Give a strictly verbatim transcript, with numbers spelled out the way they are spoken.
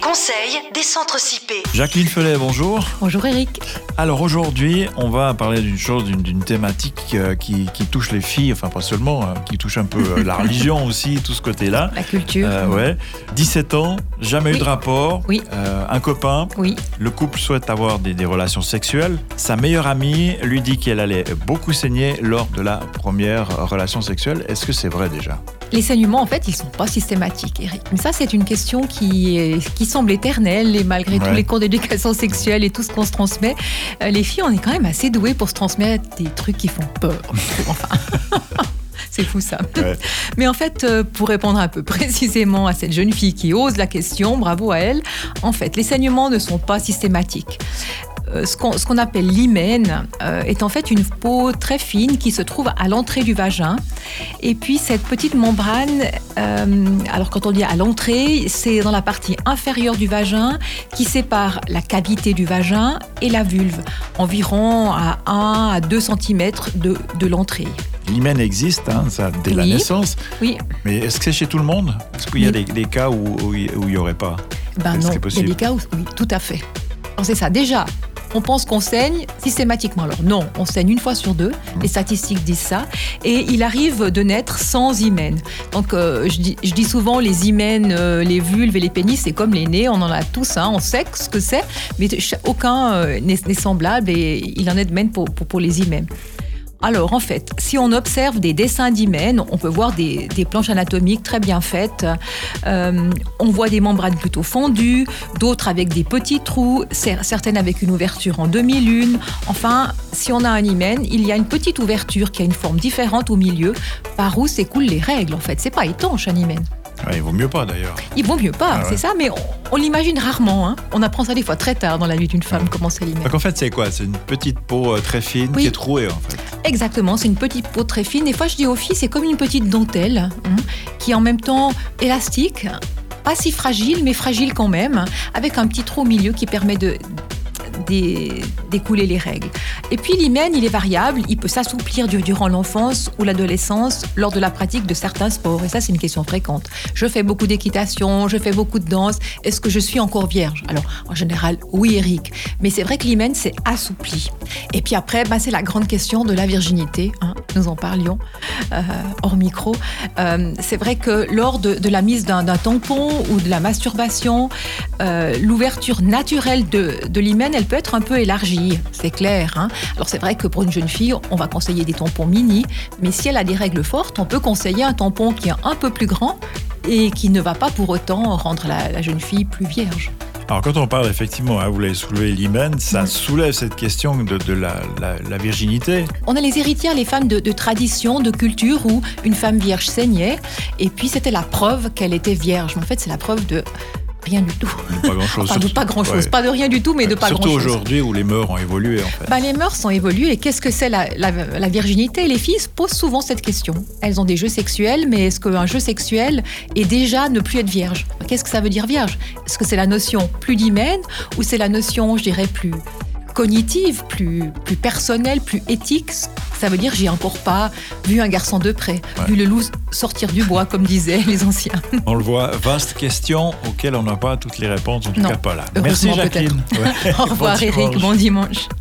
conseils des centres C I P. Jacqueline Felet, bonjour. Bonjour Eric. Alors aujourd'hui, on va parler d'une chose, d'une, d'une thématique euh, qui, qui touche les filles, enfin pas seulement, hein, qui touche un peu euh, la religion aussi, tout ce côté-là. La culture. Euh, ouais. dix-sept ans, jamais Oui. eu de rapport, Oui. euh, un copain, Oui. le couple souhaite avoir des, des relations sexuelles. Sa meilleure amie lui dit qu'elle allait beaucoup saigner lors de la première relation sexuelle. Est-ce que c'est vrai déjà ? Les saignements, en fait, ils ne sont pas systématiques, Eric. Mais ça, c'est une question qui, est- qui semble éternelle. Et malgré Ouais. tous les cours d'éducation sexuelle et tout ce qu'on se transmet, euh, les filles, on est quand même assez douées pour se transmettre des trucs qui font peur. Enfin, c'est fou ça. Ouais. Mais en fait, euh, pour répondre un peu précisément à cette jeune fille qui ose la question, bravo à elle, en fait, les saignements ne sont pas systématiques. Euh, Ce qu'on, ce qu'on appelle l'hymen euh, est en fait une peau très fine qui se trouve à l'entrée du vagin. Et puis cette petite membrane, euh, alors quand on dit à l'entrée, c'est dans la partie inférieure du vagin qui sépare la cavité du vagin et la vulve, environ à un à deux centimètres de, de l'entrée. L'hymen existe, hein, ça, dès la Oui. naissance. Oui, Mais est-ce que c'est chez tout le monde ? Est-ce qu'il y a Oui. des, des cas où où il n'y aurait pas ? ben Est-ce que non, c'est il y a possible des cas où, oui, tout à fait. Alors c'est ça, déjà, on pense qu'on saigne systématiquement. Alors non, on saigne une fois sur deux, les statistiques disent ça, et il arrive de naître sans hymen. Donc euh, je, dis, je dis souvent les hymens, euh, les vulves et les pénis, c'est comme les nez, on en a tous, hein, on sait ce que c'est, mais ch- aucun euh, n'est, n'est semblable et il en est de même pour, pour, pour les hymens. Alors, en fait, si on observe des dessins d'hymen, on peut voir des, des planches anatomiques très bien faites. Euh, on voit des membranes plutôt fendues, d'autres avec des petits trous, cer- certaines avec une ouverture en demi-lune. Enfin, si on a un hymen, il y a une petite ouverture qui a une forme différente au milieu, par où s'écoulent les règles, en fait. C'est pas étanche, un hymen. Ouais, il vaut mieux pas d'ailleurs. Il vaut mieux pas, Ah ouais. c'est ça, mais on, on l'imagine rarement. Hein. On apprend ça des fois très tard dans la vie d'une femme, comment c'est l'hymen. Donc en fait, c'est quoi ? C'est une petite peau euh, très fine Oui. qui est trouée en fait. Exactement, c'est une petite peau très fine. Des fois, je dis aux filles, c'est comme une petite dentelle hein, qui est en même temps élastique, pas si fragile, mais fragile quand même, avec un petit trou au milieu qui permet de d'é- d'écouler les règles. Et puis l'hymen, il est variable, il peut s'assouplir du- durant l'enfance ou l'adolescence lors de la pratique de certains sports. Et ça, c'est une question fréquente. Je fais beaucoup d'équitation, je fais beaucoup de danse. Est-ce que je suis encore vierge ? Alors, en général, oui, Eric. Mais c'est vrai que l'hymen s'est assoupli. Et puis après, bah, c'est la grande question de la virginité. Hein, nous en parlions euh, hors micro. Euh, c'est vrai que lors de, de la mise d'un, d'un tampon ou de la masturbation, euh, l'ouverture naturelle de, de l'hymen, elle peut être un peu élargie, c'est clair. Hein. Alors c'est vrai que pour une jeune fille, on va conseiller des tampons mini, mais si elle a des règles fortes, on peut conseiller un tampon qui est un peu plus grand et qui ne va pas pour autant rendre la, la jeune fille plus vierge. Alors quand on parle effectivement, hein, vous l'avez soulevé l'hymen, ça Ouais. soulève cette question de, de la, la, la virginité. On a les héritières, les femmes de, de tradition, de culture où une femme vierge saignait et puis c'était la preuve qu'elle était vierge. Mais en fait, c'est la preuve de rien du tout. Pas grand-chose. Enfin, de pas grand-chose, pas de rien du tout, mais de pas Surtout grand-chose. aujourd'hui où les mœurs ont évolué en fait. Bah, les mœurs sont évoluées et qu'est-ce que c'est la, la, la virginité ? Les filles se posent souvent cette question. Elles ont des jeux sexuels, mais est-ce qu'un jeu sexuel est déjà ne plus être vierge ? Qu'est-ce que ça veut dire vierge ? Est-ce que c'est la notion plus d'hymen ou c'est la notion, je dirais, plus cognitive, plus, plus personnelle, plus éthique ? Ça veut dire j'ai encore pas vu un garçon de près, Ouais. vu le loup sortir du bois, comme disaient les anciens. On le voit, vaste question auxquelles on n'a pas toutes les réponses, en tout Non. cas pas là. Heureusement, Merci Jacqueline. Ouais. Au revoir Bon Eric, dimanche. bon dimanche.